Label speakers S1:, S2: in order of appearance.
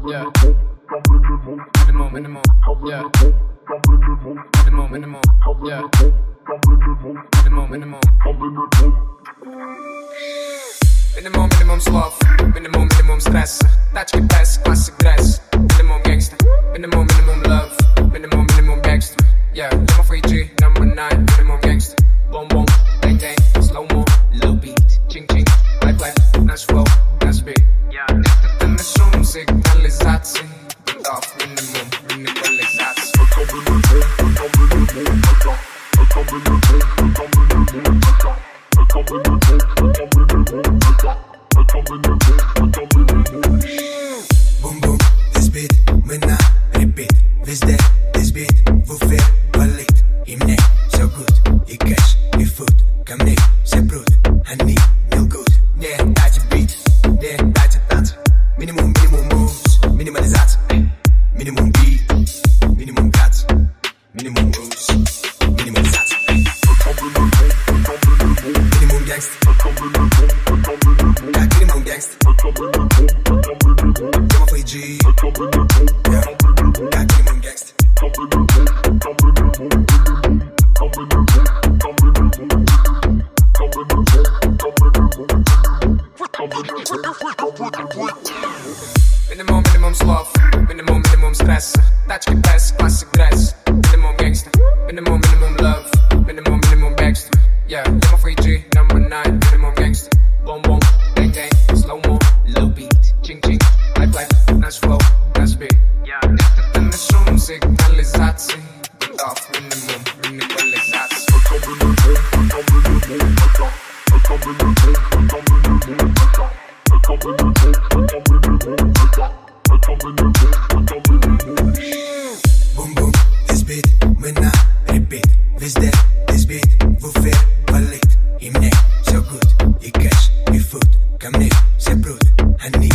S1: yeah. Minimum, minimum, yeah. Minimum, minimum, yeah. Minimum, minimum. Minimum, minimum slov, minimum, minimum stress. Тачки без, classic dress. Minimum gangster, minimum, minimum love. Minimum, minimum gangster, yeah. Number 3G, number 9, minimum gangster. Boom, boom, bang, bang, slow-mo, low beat. Ching, ching, black, black, nice flow, nice beat. Yeah, это на шум сигнализации. Off minimum, minimalizatie.
S2: Boom boom, this beat, мына, repeat. Везде, this beat, буфер, валит. И мне все good, и кэш, и фуд. Ко мне все прут, они не лгут. Не дайте бит, не дайте танцы. Минимум, минимум moves, минимализация. Minimum beat, minimum cuts, minimum rules, minimalizatie. Minimum gangster, yeah, minimum gangster. Number 3G, yeah, minimum gangster.
S1: Minimum, minimum slov, minimum, minimum stress. Тачки без, classic dress. Minimum gangster, minimum, minimum love. Minimum, minimum gangster, yeah. Number 3G, number 9, minimum gangster. Boom, boom, bang, bang, slow-mo, low beat. Ching, ching, black, black, nice flow, nice beat. Yeah, это на шум сигнализации. Off minimum, minimalizatie.
S2: Boom boom, this beat, мына, repeat. Везде, this beat, буфер, валит. И мне все good, и кэш, и фуд. Ко мне все прут, они